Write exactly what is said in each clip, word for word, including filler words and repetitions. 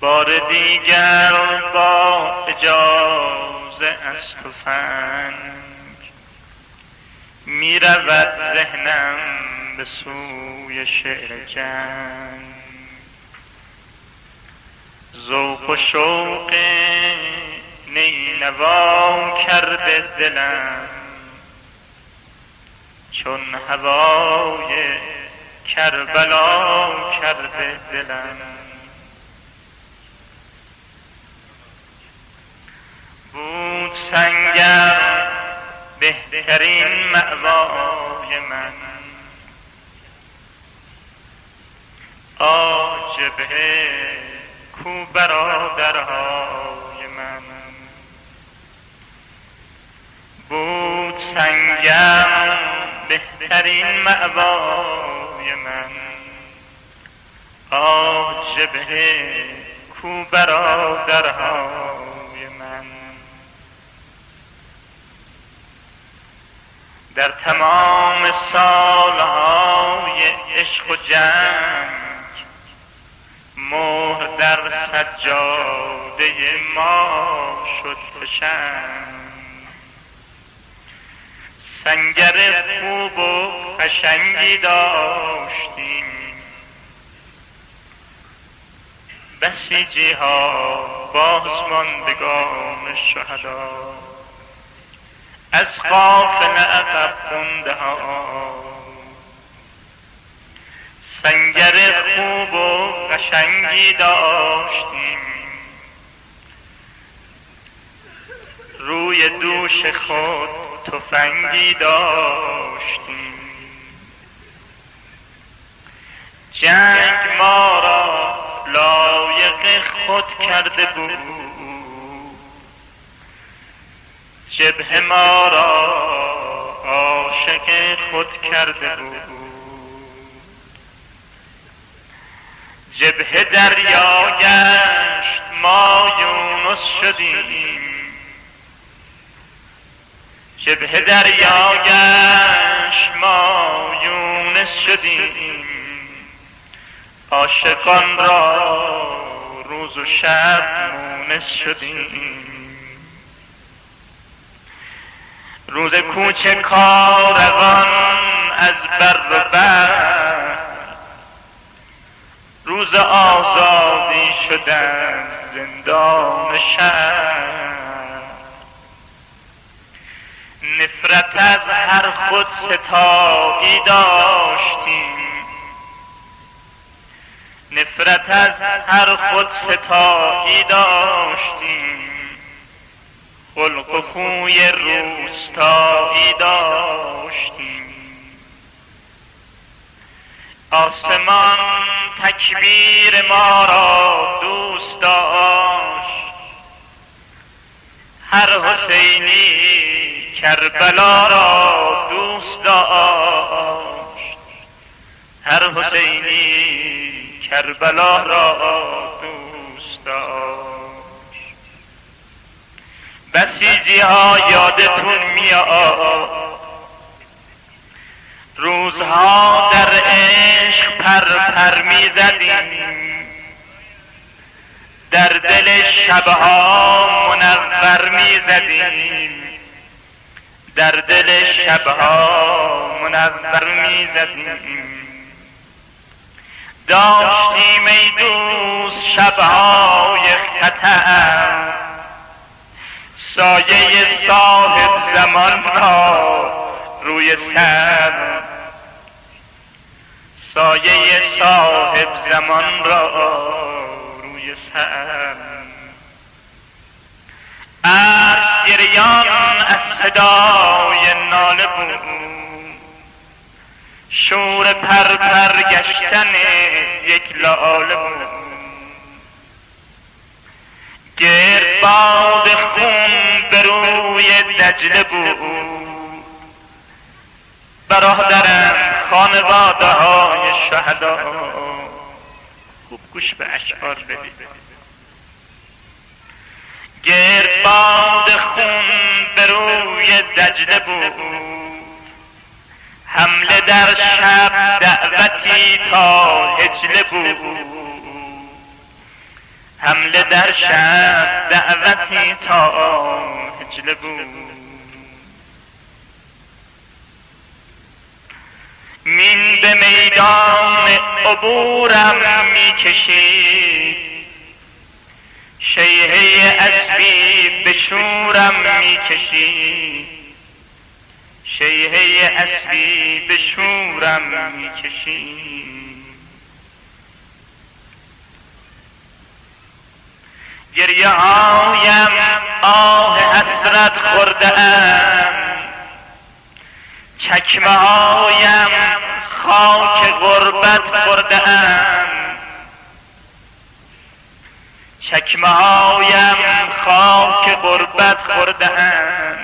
بار دیگر با اجازه از تفنگ می رود ذهنم به سوی شعر جنگ. ذوق و شوق نینوا کرده دلم چون هوای کربلا کرده دلم. بود سنگر بهترین مأوای من، آجبه کو برادرهای من. بود سنگر بهترین مأوای من، آجبه کو برادرهای من. در تمام سالهای عشق و جنگ مهر در سجاده ما شد فشنگ. سنگر خوب و قشنگی داشتیم، بسیجی ها بازماندگان شهدا، از قافله عقب خونده ها. سنگر خوب و قشنگی داشتیم، روی دوش خود تفنگی داشتیم. جنگ ما را لایق خود کرده بود، جبهه ما را عاشق خود کرده بود. جبهه دریا گشت ما یونس شدیم، جبهه دریا گشت ما یونس شدیم. عاشقان را روز و شب مونس شدیم. روز کوچ کاروان از بر و بحر، روز آزادی شدن زندان شهر. نفرت از هر خود ستایی داشتیم، نفرت از هر خود ستایی داشتیم. خلق و خوی روستایی داشتیم. آسمان تکبیر ما را دوست داشت، هر حسینی کربلا را دوست داشت، هر حسینی کربلا را دوست داشت. بسیجی ها یادتون میاد، روزها در عشق پر پر می زدیم، در دل شبها منور می زدیم، در دل شبها منور می زدیم. داشتیم ای دوست شبهای خطر، سایه صاحب زمان را روی سر، سایه صاحب زمان را روی سر. عرش گریان از صدای ناله بود، شور پر پر گشتن یک لاله بود. گرد باد خون به روی دجله بود، برادرم خانواده های شهدا. خوب گوش به اشعار بدید. گرد باد خون به روی دجله بود، حمله در شب دعوتی تا هجله بود، حمله در شب دعوتی تا هجله بود. مین به میدان عبورم میکشید، شیهه اسبی به شورم میکشید، شیهه اسبی به شورم میکشید. گریه هایم آه حسرت خورده ام، چکمه هایم خاک غربت خورده ام، چکمه هایم خاک غربت خورده ام.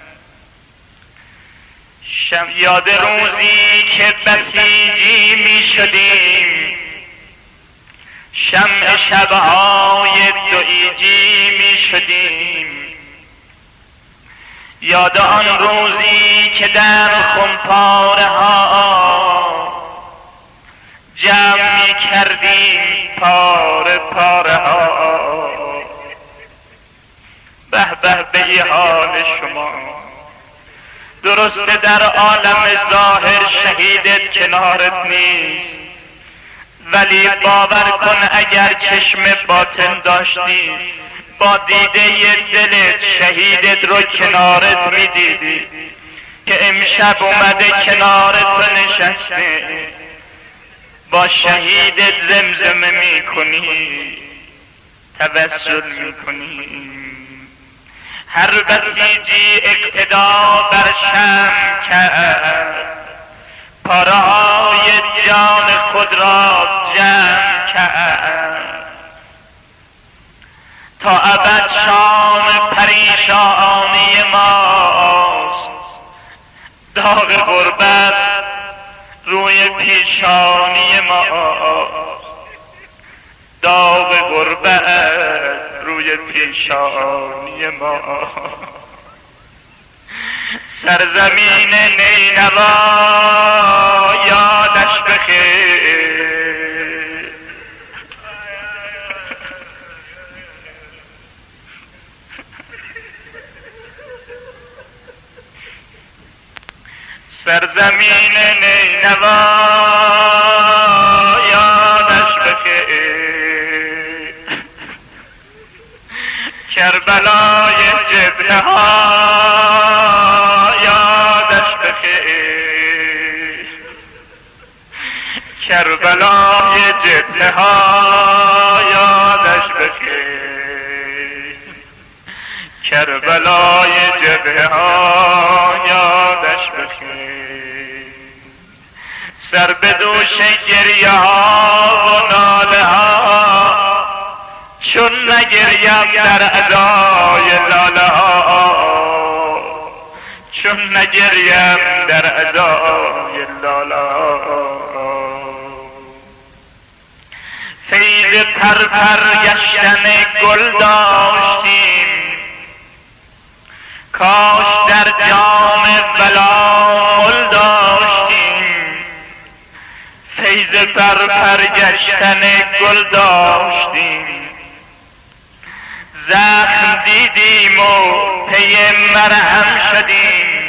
شم یاد روزی که بسیجی می شدیم، شمع شبهای دویجی می شدیم. یاد آن روزی که در خمپاره ها جمع می کردیم پاره پاره ها. به به به حال شما، درسته در عالم ظاهر شهیدت کنارت نیست، ولی باور کن اگر چشم باطن داشتی با دیده دلت شهیدت رو کنارت میدیدی که امشب اومده کنارت نشسته، با شهیدت زمزمه میکنی، توسل میکنی. هر بسیجی اقتدا بر شم کرد، پاره‌های جان خود را جمع کرد. تا ابد شام پریشانی ماست، داغ غربت روی پیشانی ماست، داغ غربت روی پیشانی ماست. سرزمین نینوا یادش بخیر، سرزمین نینوا یادش بخیر، کربلای جبهه ها کربلای جبهه ها یادش بخیر، کربلای جبهه ها یادش بخیر. سر به دوش گریه ها و ناله ها، چون نگریم در ادای لاله ها، چون نگریم در ادای لاله ها. فیض پر پر گشتن گل داشتیم، کاش در جام بلا مل داشتیم. فیض پر پر گشتن گل داشتیم، زخم دیدیم و پی مرهم شدیم.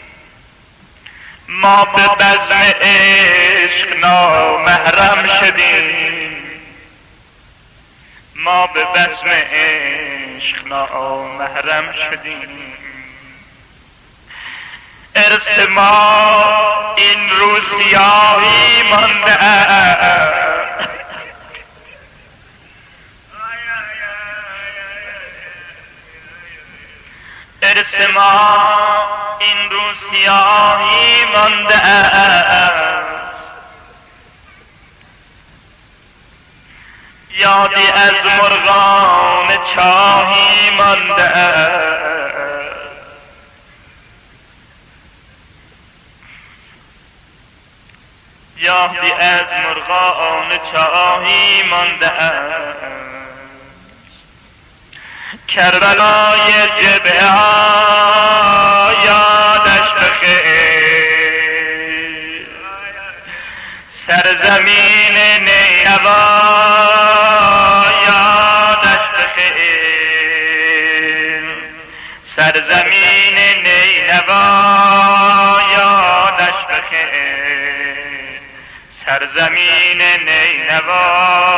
ما به بزم عشق نامحرم شدیم، ما به بزم عشق نامحرم شدیم. ارث ما این روز سیاهی مانده است، ارث ما این روز سیاهی مانده است. یادی از مرغان چاهی مانده است، یادی از مرغان چاهی مانده است. کربلای جبهه ها یادش بخیر، سرزمین نینوا یادش سرزمین نینوا یادش بخیر، سرزمین نینوا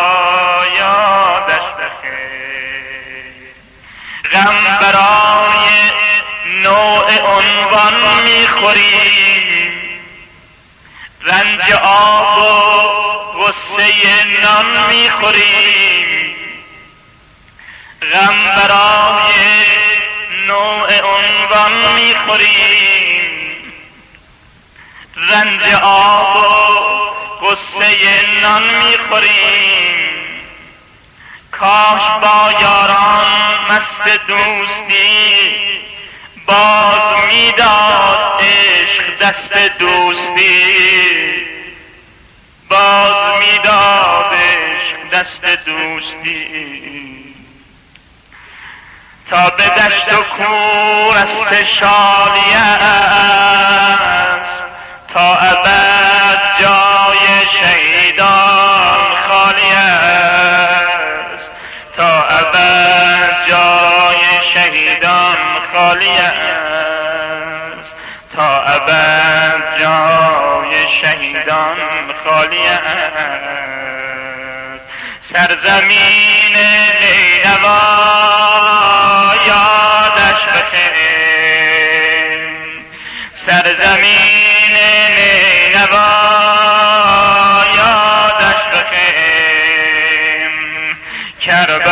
یادش بخیر. غم برای نوع عنوان میخوریم، رنج آب و غصه نان میخوریم. غم برای نوع عنوان میخوریم، رنج آب و غصه نان میخوریم. کاش با یاران مست دوستی باز میداد عشق دست دوستی، باز میداد عشق دست دوستی. تا به دشت و کور است شالی است، تا ابد جای شهیدان خالی است، تا ابد جای شهیدان خالی است، تا ابد جای شهیدان خالی است. سرزمین نینوا یادش بخیر، سرزمین نینوا یادش بخیر. کربلا